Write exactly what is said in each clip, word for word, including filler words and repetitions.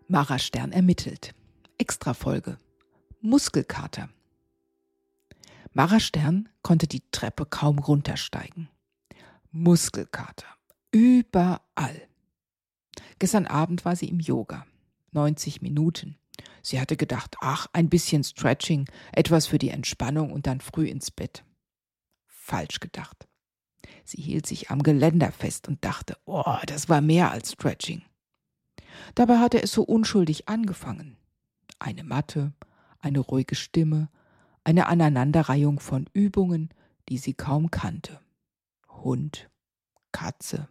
Mara Stern ermittelt. Extrafolge. Muskelkater. Mara Stern konnte die Treppe kaum runtersteigen. Muskelkater. Überall. Gestern Abend war sie im Yoga. neunzig Minuten. Sie hatte gedacht, ach, ein bisschen Stretching, etwas für die Entspannung und dann früh ins Bett. Falsch gedacht. Sie hielt sich am Geländer fest und dachte, oh, das war mehr als Stretching. Dabei hatte es so unschuldig angefangen. Eine Matte, eine ruhige Stimme, eine Aneinanderreihung von Übungen, die sie kaum kannte. Hund, Katze.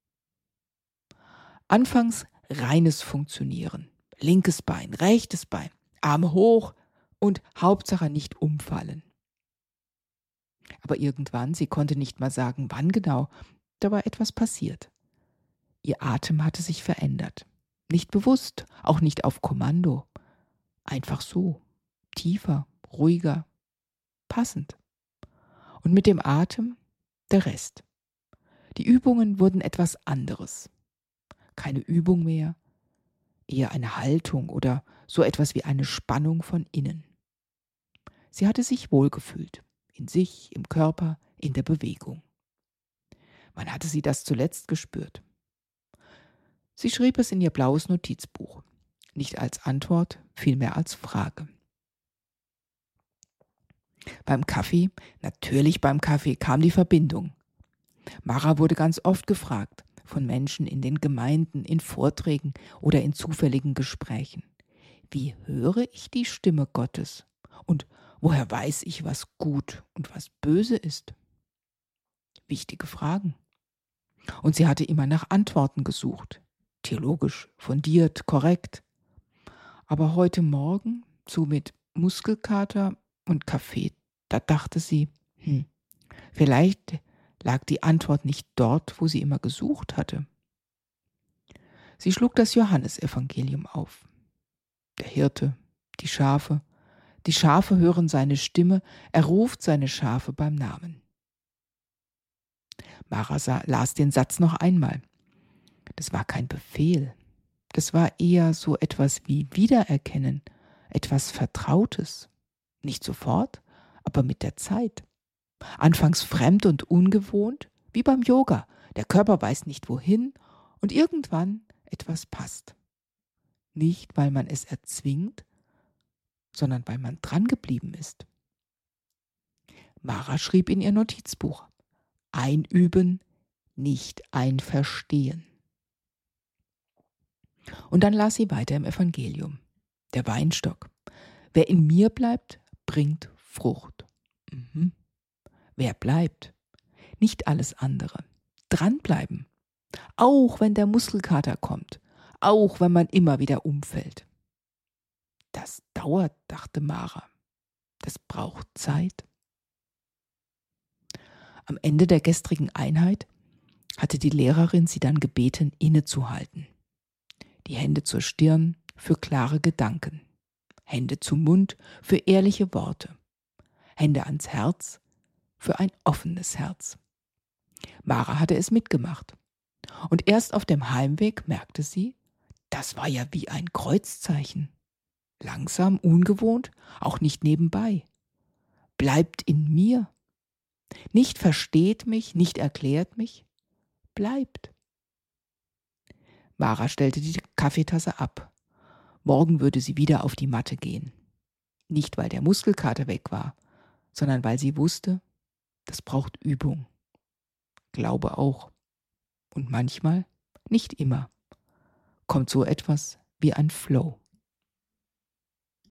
Anfangs reines Funktionieren. Linkes Bein, rechtes Bein, Arme hoch und Hauptsache nicht umfallen. Aber irgendwann, sie konnte nicht mal sagen, wann genau, da war etwas passiert. Ihr Atem hatte sich verändert. Nicht bewusst, auch nicht auf Kommando. Einfach so, tiefer, ruhiger, passend. Und mit dem Atem der Rest. Die Übungen wurden etwas anderes. Keine Übung mehr, eher eine Haltung oder so etwas wie eine Spannung von innen. Sie hatte sich wohlgefühlt, in sich, im Körper, in der Bewegung. Wann hatte sie das zuletzt gespürt? Sie schrieb es in ihr blaues Notizbuch, nicht als Antwort, vielmehr als Frage. Beim Kaffee, natürlich beim Kaffee, kam die Verbindung. Mara wurde ganz oft gefragt, von Menschen in den Gemeinden, in Vorträgen oder in zufälligen Gesprächen. Wie höre ich die Stimme Gottes? Und woher weiß ich, was gut und was böse ist? Wichtige Fragen. Und sie hatte immer nach Antworten gesucht. Theologisch, fundiert, korrekt. Aber heute Morgen, so mit Muskelkater und Kaffee, da dachte sie, hm, vielleicht lag die Antwort nicht dort, wo sie immer gesucht hatte. Sie schlug das Johannesevangelium auf. Der Hirte, die Schafe, die Schafe hören seine Stimme, er ruft seine Schafe beim Namen. Mara sah, las den Satz noch einmal. Das war kein Befehl. Das war eher so etwas wie Wiedererkennen, etwas Vertrautes. Nicht sofort, aber mit der Zeit. Anfangs fremd und ungewohnt, wie beim Yoga. Der Körper weiß nicht wohin und irgendwann etwas passt. Nicht, weil man es erzwingt, sondern weil man dran geblieben ist. Mara schrieb in ihr Notizbuch: Einüben, nicht einverstehen. Und dann las sie weiter im Evangelium. Der Weinstock. Wer in mir bleibt, bringt Frucht. Mhm. Wer bleibt? Nicht alles andere. Dranbleiben. Auch wenn der Muskelkater kommt. Auch wenn man immer wieder umfällt. Das dauert, dachte Mara. Das braucht Zeit. Am Ende der gestrigen Einheit hatte die Lehrerin sie dann gebeten, innezuhalten. Die Hände zur Stirn für klare Gedanken. Hände zum Mund für ehrliche Worte. Hände ans Herz für ein offenes Herz. Mara hatte es mitgemacht. Und erst auf dem Heimweg merkte sie, das war ja wie ein Kreuzzeichen. Langsam, ungewohnt, auch nicht nebenbei. Bleibt in mir. Nicht versteht mich, nicht erklärt mich. Bleibt. Mara stellte die Kaffeetasse ab. Morgen würde sie wieder auf die Matte gehen. Nicht, weil der Muskelkater weg war, sondern weil sie wusste, das braucht Übung. Glaube auch. Und manchmal, nicht immer, kommt so etwas wie ein Flow.